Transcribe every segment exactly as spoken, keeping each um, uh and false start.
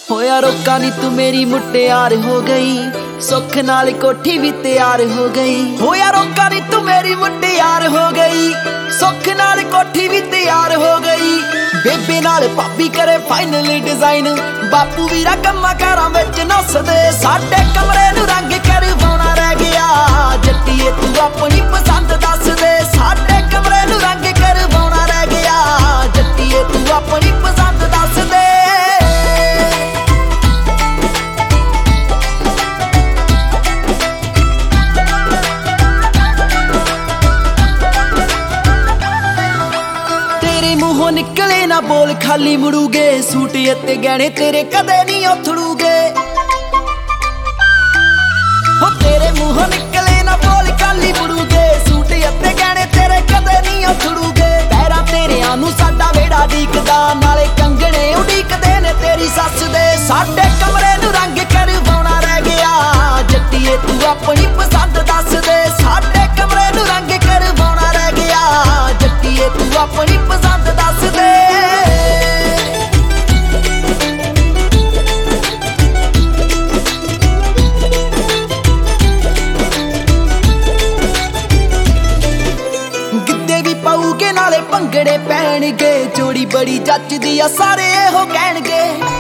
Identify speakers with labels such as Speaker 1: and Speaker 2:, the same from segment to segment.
Speaker 1: होया रोका नी तू मेरी मुटियार हो गई, सुख नाल कोठी भी तैयार हो गई। होया रोका नी तू मेरी मुटियार हो गई, सुख नाल कोठी भी तैयार हो गई। बेबे नाल भाभी करे फाइनल डिजाइन, बापू वीरा कम्मा कारां विच नसदे। साडे कमरे नूं रंग करवाउणा रह गया, जट्टीए तू अपनी पसंद दस दे। साडे कमरे नूं रंग करवाउणा रह गया, जट्टीए तू अपनी पसंद दस दे। मूहों निकले ना बोल खाली मुड़ूगे, सूट ते गहने तेरे कदे नहीं उथड़ूगे। हो तेरे मूहों निकले ना बोल खाली मुड़ूगे, सूट ते गहने तेरे कदे नहीं उथड़ूगे। पैरां तेरे आनू साडा वेड़ा डीकदा, नाले कंगणे उडीकदे ने तेरी सस दे। साडे कमरे नूं रंग करवाउणा रह गया, जट्टीए तू अपनी पसंद दस दे। साडे कमरे नूं रंग करवाउणा रह गया, जट्टीए तू अपनी पसंद दस दे। गिद्दे भी पाऊगे नाले भंगड़े पैणगे, जोड़ी बड़ी जचदी आ सारे हो कहणगे।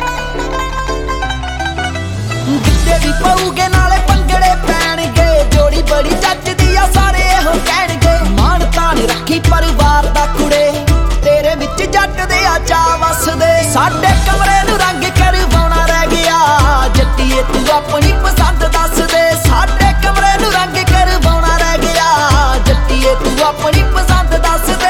Speaker 1: गिद्दे भी पाऊगे नाले भंगड़े पैणगे, जोड़ी बड़ी जचदी आ सारे हो कहणगे। मान तान रखी परिवार दा कुड़े, तेरे विच जट दे आ चा वसदे। साडे कमरे नूं रंग करवाउणा रह गया, जट्टीए तू अपनी पसंद दस दे। साडे कमरे नूं रंग करवाउणा रह गया, जट्टीए तू अपनी पसंद दस दे।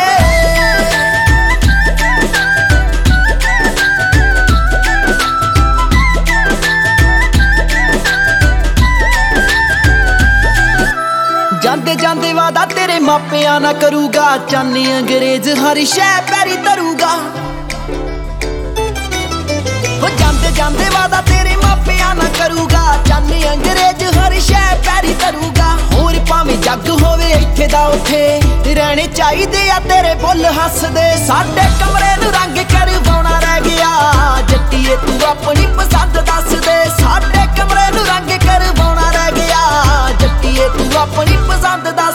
Speaker 1: जांदे जांदे वादा तेरे मापिया ना करूगा, चांदी अंग्रेज हर शह पैरी धरूगा। हो जांदे जांदे वादा तेरे मापिया ना करूगा, चांदी अंग्रेज हर शह पैरी धरूगा। होर भावें जग होवे इत्थे दा उत्थे, रहने चाहीदे आ तेरे बुल हसदे। साडे कमरे नूं रंग करवाउणा रह गया, जट्टीए तू अपनी पसंद दस दे। साडे कमरे नूं रंग करवाउणा रह गया, जट्टीए तू अपनी पसंद दस